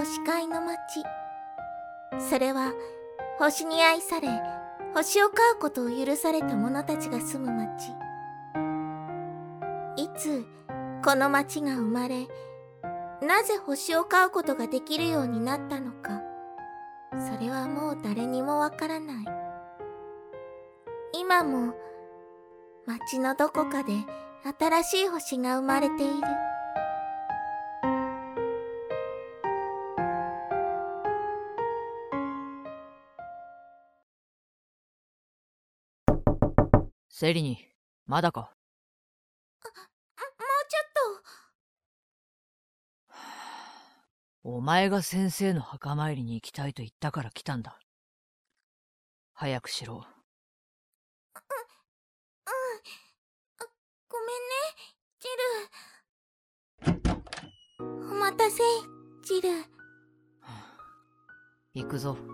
星飼の町。それは星に愛され、星を飼うことを許された者たちが住む町。いつこの町が生まれ、なぜ星を飼うことができるようになったのか、それはもう誰にもわからない。今も町のどこかで新しい星が生まれている。 セリニ、まだか。 もうちょっと。お前が先生の墓参りに行きたいと言ったから来たんだ。早くしろ。 ごめんね、ジル。お待たせ、ジル。 行くぞ。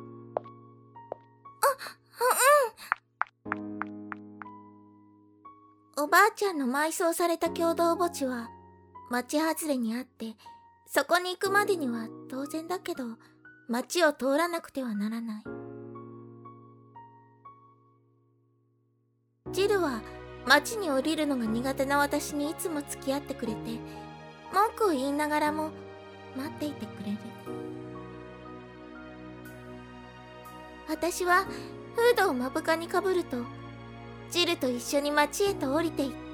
おばあちゃんの埋葬された共同墓地は町外れにあって、そこに行くまでには当然だけど町を通らなくてはならない。ジルは町に降りるのが苦手な私にいつも付き合ってくれて、文句を言いながらも待っていてくれる。私はフードを目深にかぶると、ジルと一緒に町へと降りていった。